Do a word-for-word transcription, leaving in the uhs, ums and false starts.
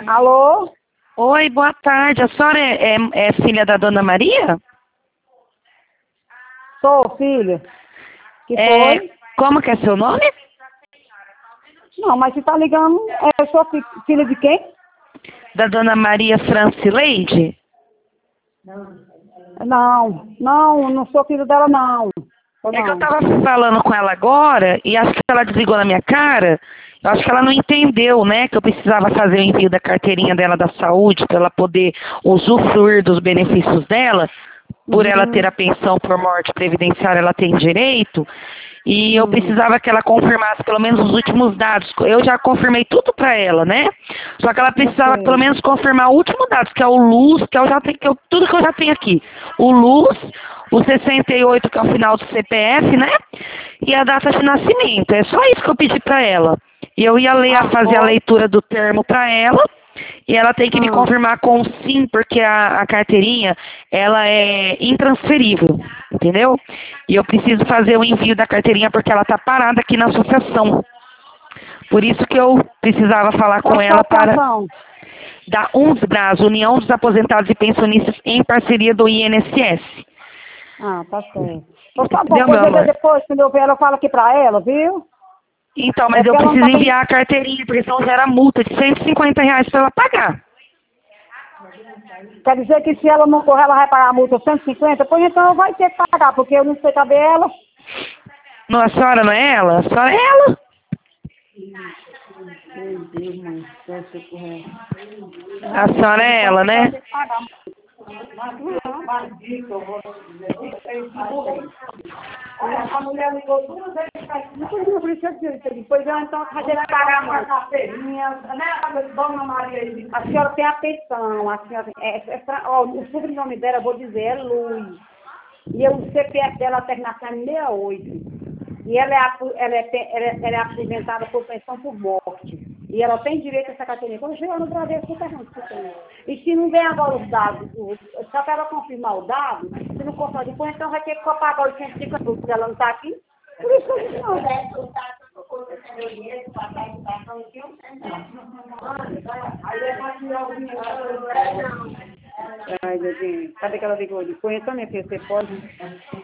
Alô? Oi, boa tarde. A senhora é, é, é filha da Dona Maria? Sou, filha. Que É, foi? como que é seu nome? Não, mas você tá ligando, é, eu sou fi- filha de quem? Da Dona Maria Francileide? Não, não, não sou filha dela, não. Ou É que eu não? tava falando com ela agora e acho que ela desligou na minha cara. Eu acho que ela não entendeu, né, que eu precisava fazer o envio da carteirinha dela da saúde para ela poder usufruir dos benefícios dela. Por ela ter Uhum, a pensão por morte previdenciária, ela tem direito. E eu uhum, precisava que ela confirmasse pelo menos os últimos dados. Eu já confirmei tudo para ela, né? Só que ela eu precisava pelo sei. menos confirmar o último dado, que é o Luz, que eu já tenho, que eu, tudo que eu já tenho aqui. O Luz, o sessenta e oito, que é o final do C P F, né? E a data de nascimento. É só isso que eu pedi para ela. E eu ia ler, Ah, fazer a pode? leitura do termo para ela. E ela tem que me Ah, confirmar com sim, porque a, a carteirinha, ela é intransferível, entendeu? E eu preciso fazer o envio da carteirinha porque ela está parada aqui na associação. Por isso que eu precisava falar qual com a ela para situação? da UNSBRAS, União dos Aposentados e Pensionistas, em parceria do I N S S. Ah, tá certo. Então tá bom, Entendeu, pois meu eu, amor? depois, quando eu ver ela, eu falo aqui pra ela, viu? Então, É mas eu porque ela não preciso tá bem. enviar a carteirinha, porque senão gera multa de cento e cinquenta reais para ela pagar. Quer dizer que se ela não correr, ela vai pagar a multa cento e cinquenta? Pois então vai ter que pagar, porque eu não sei cadê ela. Não, a senhora não é ela? A senhora é ela. Meu Deus, mãe, deve ser correto. A senhora é Então ela, ela né? tem que pagar. A mulher ligou duas vezes pra isso. Depois eu por isso eu disse, depois eu então a gente vai pagar uma carteirinha, né? Dona Maria, a senhora tem a pensão, a senhora, é, é, pra- ó, o sobrenome dela, eu vou dizer, é Luz. E o C P F dela termina em sessenta e oito. E ela é, apo- ela, é, pe- ela, é, ela é aposentada por pensão por morte. E ela tem direito a essa carteirinha. Quando chegar no Brasil, é super ruim, super ruim. E se não vem agora os dados, o- só para ela confirmar o dado, se não confirmar depois, então vai ter que pagar oitocentos e cinquenta, porque ela não está aqui. Por isso que eu disse, não. Aí é para tirar o dinheiro. Ai, meu Deus. Cadê que ela ligou? Depois, então, minha filha, você pode?